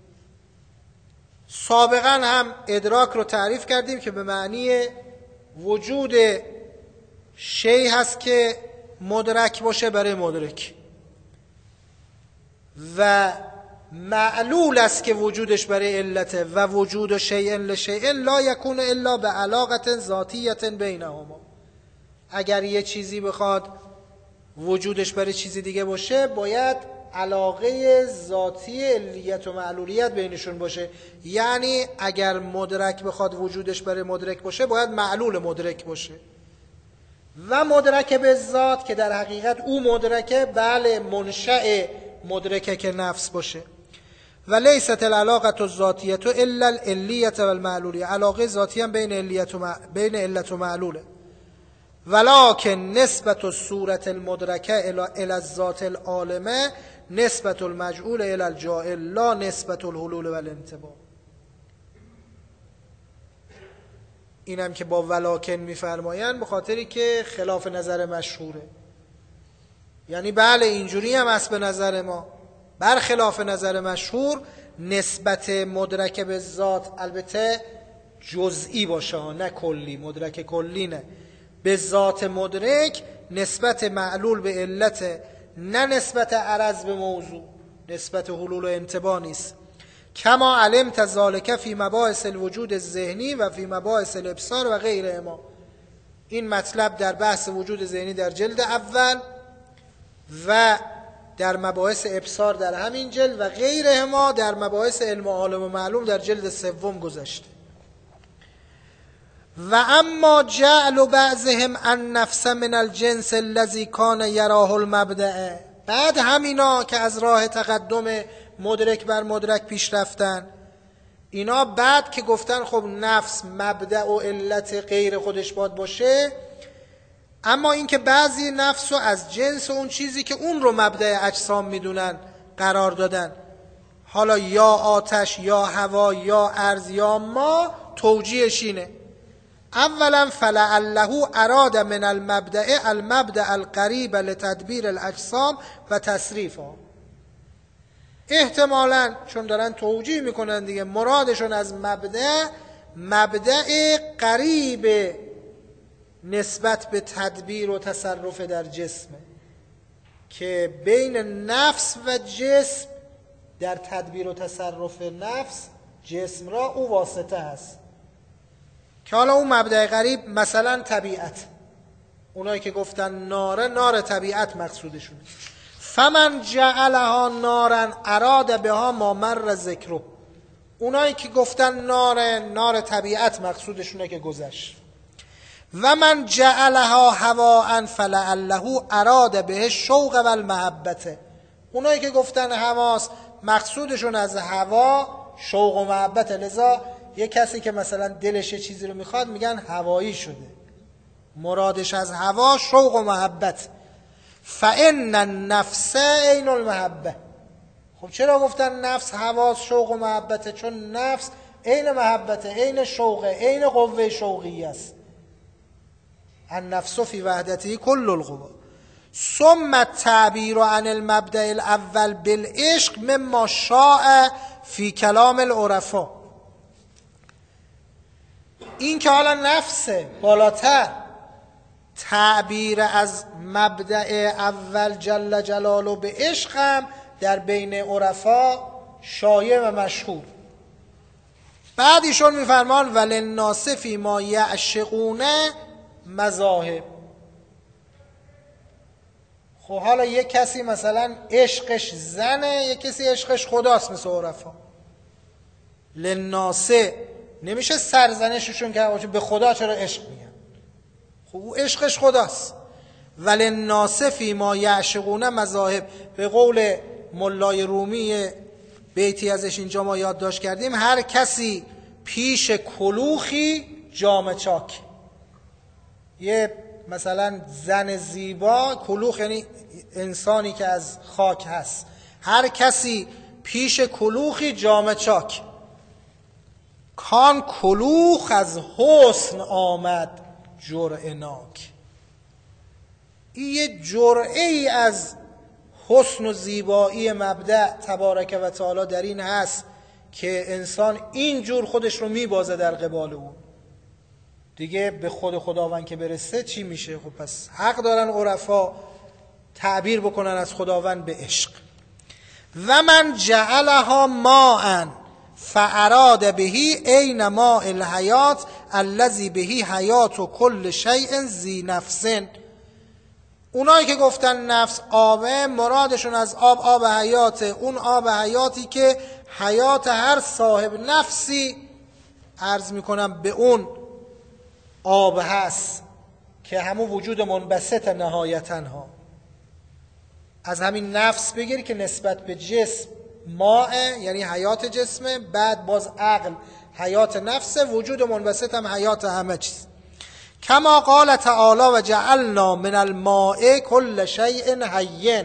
سابقا هم ادراک رو تعریف کردیم که به معنی وجود شیء هست که مدرک باشه برای مدرک، و معلول است که وجودش برای علته، و وجود شیء لشیء لا یکون الا به علاقه ذاتیه بینهما. اگر یه چیزی بخواد وجودش برای چیزی دیگه باشه، باید علاقه ذاتی علیت و معلولیت بینشون باشه. یعنی اگر مدرک بخواد وجودش برای مدرک باشه، باید معلول مدرک باشه. و مدرک به ذات که در حقیقت او مدرکه، بله منشأ مدرکه که نفس باشه. و لیست العلاقه الذاتیه الا العلیه و المعلولیه، علاقه ذاتی هم بین علت و معلوله. ولکن نسبت الصورت المدرکه الى الذات العالمه نسبت المجعول الى الجاعل لا نسبت الحلول و الانتباه. اینم که با ولکن میفرمایند به خاطری که خلاف نظر مشهوره، یعنی بله اینجوری هم هست به نظر ما، برخلاف نظر مشهور نسبت مدرک به ذات البته جزئی باشه نه کلی، مدرک کلی نه، به ذات مدرک نسبت معلول به علت، نه نسبت عرض به موضوع، نسبت حلول و انتباه نیست. کما علمت ذالک فی مباحث الوجود الذهنی و فی مباحث الابصار و غیرهما. این مطلب در بحث وجود ذهنی در جلد اول و در مباحث ابصار در همین جلد و غیرهما در مباحث علم و عالم و معلوم در جلد سوم گذشته. و اما جعل بعضهم النفس من الجنس الذي كان يراه المبدأ، بعد همینا که از راه تقدم مدرک بر مدرک پیش رفتن، اینا بعد که گفتن خب نفس مبدأ و علت غیر خودش باید باشه، اما اینکه بعضی نفس رو از جنس اون چیزی که اون رو مبدأ اجسام میدونن قرار دادن. حالا یا آتش یا هوا یا ارض یا ما، توجیهش اینه. اولا فلعله اراد من المبدأ القریب لتدبیر الاجسام و تصریفها. احتمالاً چون دارن توجیه میکنن دیگه، مرادشون از مبدأ قریب نسبت به تدبیر و تصرف در جسمه که بین نفس و جسم در تدبیر و تصرف نفس جسم را او واسطه هست، که حالا اون مبدأ قریب مثلا طبیعت. اونایی که گفتن نار طبیعت مقصودشونه. فمن جعلها نارا اراد بها ما مر ذکره. اونایی که گفتن نار طبیعت مقصودشونه که گذشت. و من جعلها هواء فلعله اراد به شوق و المحبت. اونایی که گفتن هواست مقصودشون از هوا شوق و محبت. لذا یک کسی که مثلا دلش یه چیزی رو میخواد میگن هوایی شده، مرادش از هوا شوق و محبت. فان النفس عین المحبه. خب چرا گفتن نفس هواست شوق و محبته؟ چون نفس عین محبته، عین شوقه، عین قوه شوقی است. النفس فی وحدته کل القوا. ثم التعبیر عن المبدأ الاول بالعشق مما شاء فی کلام العرفاء. این که حالا نفس بالاتر، تعبیر از مبدأ اول جل جلاله به عشق هم در بین عرفا شایع و مشهور. بعد ایشون میفرمان وللناس فی ما یعشقون مذاهب. خب حالا یک کسی مثلا عشقش زنه، یک کسی عشقش خداست مثل عرفا. للناس نمیشه سرزنششون که به خدا چرا عشق میگن، خب او عشقش خداست. وللناس فی ما یعشقون مذاهب. به قول ملای رومی بیتی ازش اینجا ما یادداشت کردیم، هر کسی پیش کلوخی جام چاک. یه مثلا زن زیبا، کلوخ یعنی انسانی که از خاک هست، هر کسی پیش کلوخی جام چاک. کان کلوخ از حسن آمد جرعناک. این یه جرعه ای از حسن و زیبایی مبدأ تبارک و تعالی در این هست که انسان اینجور خودش رو میبازه در قبال اون. دیگه به خود خداوند که برسه چی میشه؟ خب پس حق دارن عرفا تعبیر بکنن از خداوند به عشق. و من جعلها ماء فاراد بهی عین ماء الحیات الذی بهی حیات و کل شیء ذی نفس. اونایی که گفتن نفس آبه، مرادشون از آب حیاته، اون آب حیاتی که حیات هر صاحب نفسی عرض میکنم به اون آب هست، که همون وجود منبسط نهایتاً ها. از همین نفس بگیر که نسبت به جسم ماء یعنی حیات جسمه، بعد باز عقل حیات نفسه، وجود منبسط هم حیات همه چیز. کما قال تعالی و جعلنا من الماء کل شیء حی،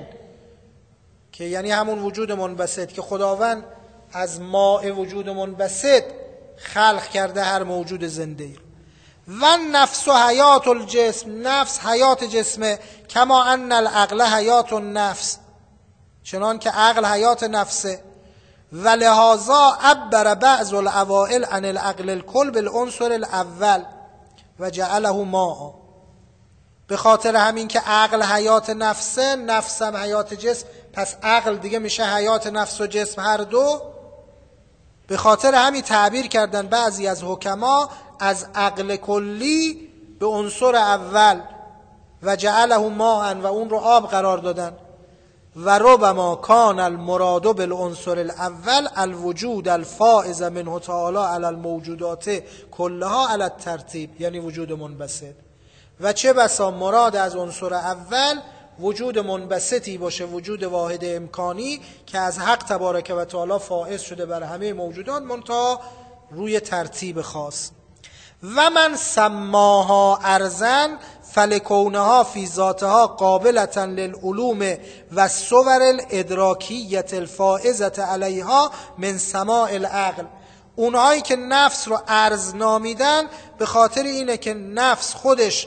که یعنی همون وجود منبسط که خداوند از ماء وجود منبسط خلق کرده هر موجود زنده ای. و نفس حیات الجسم، نفس حیات جسمه. کما ان العقل حیات النفس، چنان که عقل حیات نفسه. و لهذا عبر بعض الاوائل عن العقل الکل بالعنصر الاول و جعله ماء. به خاطر همین که عقل حیات نفسه، نفس هم حیات جسم، پس عقل دیگه میشه حیات نفس و جسم هر دو. به خاطر همین تعبیر کردن بعضی از حکما از عقل کلی به عنصر اول و جعله ماء و اون رو آب قرار دادن. و ربما کان المراد بالعنصر الاول الوجود الفائز منه تعالی علی الموجودات کلها علی الترتیب، یعنی وجود منبسط. و چه بسا مراد از عنصر اول وجود منبسطی باشه، وجود واحد امکانی که از حق تبارک و تعالی فائز شده بر همه موجودات، منتها روی ترتیب خاص. و من سماها ارزن فلکونها فی ذاتها قابلة للعلوم و الصور الادراکیة الفائزة علیها من سماع العقل. اونهایی که نفس رو ارز نامیدن به خاطر اینه که نفس خودش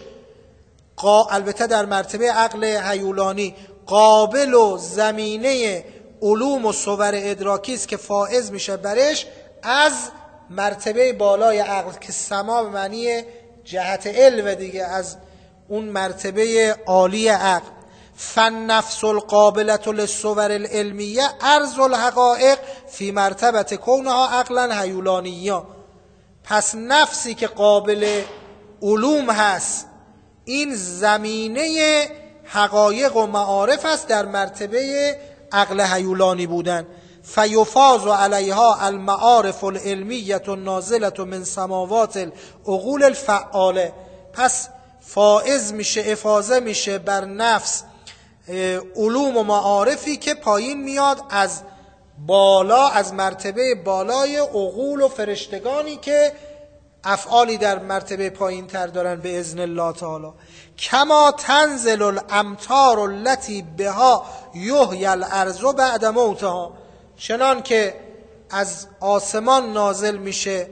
البته در مرتبه عقل هیولانی قابل و زمینه علوم و صور ادراکی است که فائز میشه برش از مرتبه بالای عقل که سما به معنی جهت علم دیگه، از اون مرتبه عالی عقل. فالنفس القابلة للصور العلمیه ارز الحقائق فی مرتبه کونها عقلا هیولانیه. پس نفسی که قابل علوم هست این زمینه حقایق و معارف است در مرتبه عقل هیولانی بودن. فیفاز علیها المعارف العلمیه النازله من سماوات العقول الفعاله. پس فائز میشه، افاضه میشه بر نفس علوم و معارفی که پایین میاد از بالا، از مرتبه بالای عقول و فرشتگانی که افعالی در مرتبه پایین تر دارن به اذن الله تعالی. کما تنزل الامطار التي بها یحیی الارض بعد موتها، چنان که از آسمان نازل میشه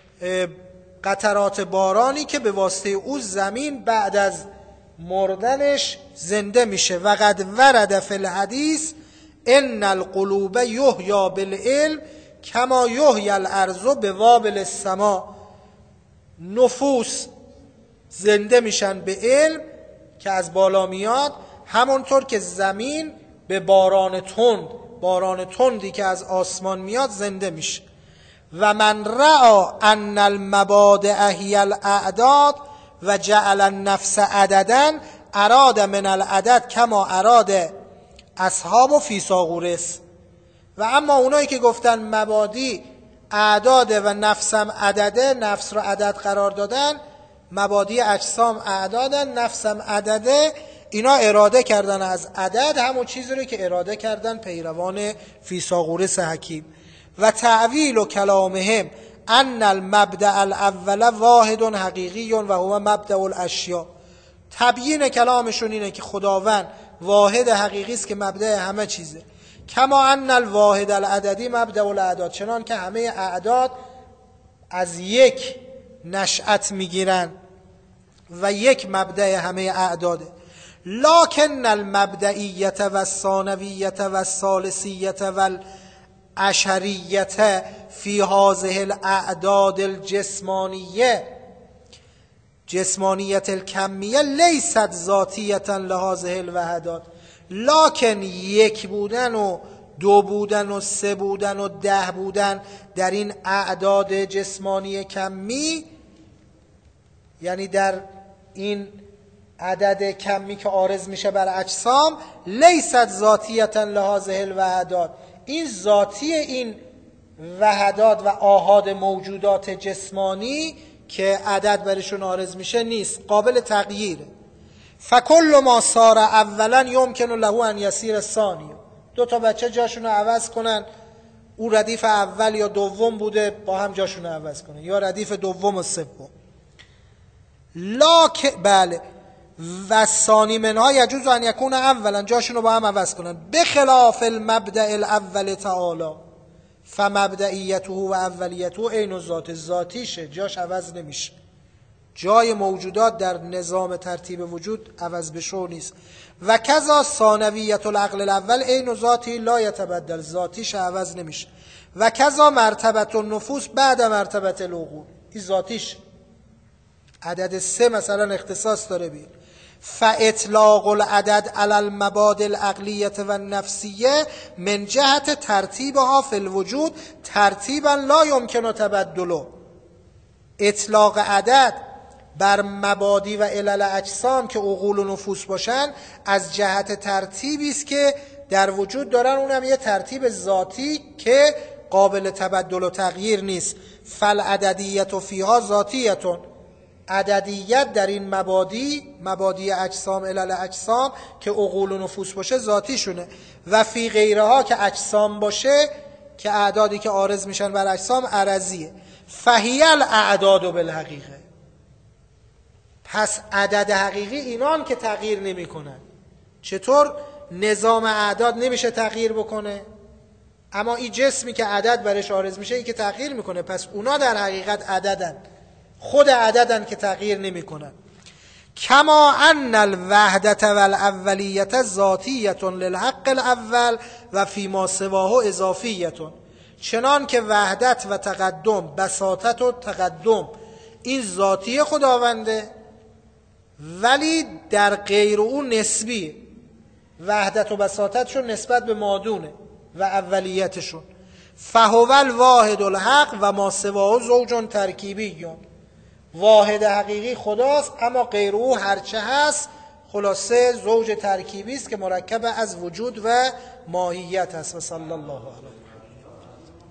قطرات بارانی که به واسطه او زمین بعد از مردنش زنده میشه. و قد ورد فی الحدیث ان القلوب یحیی بالعلم کما یحیی الارض بوابل السماء. نفوس زنده میشن به علم که از بالا میاد، همونطور که زمین به باران تندی که از آسمان میاد زنده میشه. و من رأى ان المبادئ هی الاعداد و جعل النفس عددا اراد من العدد کما اراد اصحاب فیثاغورس. و اما اونایی که گفتن مبادی اعداده و نفسم عدده، نفس رو عدد قرار دادن، مبادی اجسام اعدادن، نفسم عدده، اینا اراده کردن از عدد همون چیزی رو که اراده کردن پیروان فیثاغورس حکیم. و تعویل و کلامهم ان المبدأ الاول واحد حقیقی و هو مبدأ الاشیاء. تبیین کلامشون اینه که خداوند واحد حقیقی است که مبدأ همه چیزه. کما ان الواحد العددی مبدأ الاعداد، چنان که همه اعداد از یک نشأت میگیرن و یک مبدأ همه اعداده. لکن المبدئیه و الثانویه و الثالثیه و العشریه فی هذه الاعداد الجسمانیه الکمیه لیست ذاتیه لهذه الوحدات. لکن یک بودن و دو بودن و سه بودن و 10 بودن در این اعداد جسمانی کمی، یعنی در این عدد کمی که عارض میشه بر اجسام، لیست ذاتیتا لهذه الوحدات، این ذاتی این وحدات و آحاد موجودات جسمانی که عدد برشون عارض میشه نیست، قابل تغییره. فکل ما صار اولا یمکن له ان یصیر ثانی. 2 تا بچه جاشون رو عوض کنن، او ردیف اول یا دوم بوده با هم جاشون رو عوض کنن، یا ردیف دوم و سوم. بله. و ثانی منها یجوز ان یکون اولا، جاشون رو با هم عوض کنن. بخلاف المبدأ الاول تعالی فمبدئیته و اولیته عین الذات، ذاتیشه، جاش عوض نمیشه. جای موجودات در نظام ترتیب وجود عوض بشو نیست. و کذا ثانویت العقل الاول عین ذاتی لا یتبدل، ذاتیش عوض نمیشه. و کذا مرتبه النفوس بعد مرتبه العقول، این ذاتیش. عدد 3 مثلا اختصاص داره بیر. فاطلاق العدد علی المبادئ العقلیه و النفسیه من جهت ترتیبها فی الوجود ترتیبا لا یمکن تبدله. اطلاق عدد بر مبادی و علل اجسام که عقول و نفوس باشن از جهت ترتیبی است که در وجود دارن، اونم یه ترتیب ذاتی که قابل تبدل و تغییر نیست. فالعددیت فیها ذاتیتون، عددیت در این مبادی اجسام، علل اجسام که عقول و نفوس باشه ذاتیشونه. و فی غیرها که اجسام باشه، که اعدادی که عارض میشن بر اجسام عرضیه. فهی الاعداد بالحقیقه. پس عدد حقیقی اینان که تغییر نمی کنن. چطور نظام اعداد نمیشه تغییر بکنه، اما این جسمی که عدد برش عارض میشه این که تغییر میکنه، پس اونا در حقیقت عددن، خود عددن که تغییر نمی کنن. کما ان الوحدت والاولیت ذاتیت للحق الاول و فیما سواه اضافیت، چنان که وحدت و تقدم، بساطت و تقدم این ذاتی خداونده ولی در غیر اون نسبیه. وحدت و بساطتشون نسبت به مادونه و اولیتشون. فهو الواحد الحق و ما سواه زوج ترکیبیون، واحد حقیقی خداست اما غیر او هرچه هست خلاصه زوج ترکیبی است که مرکب از وجود و ماهیت است. و صلی الله علیه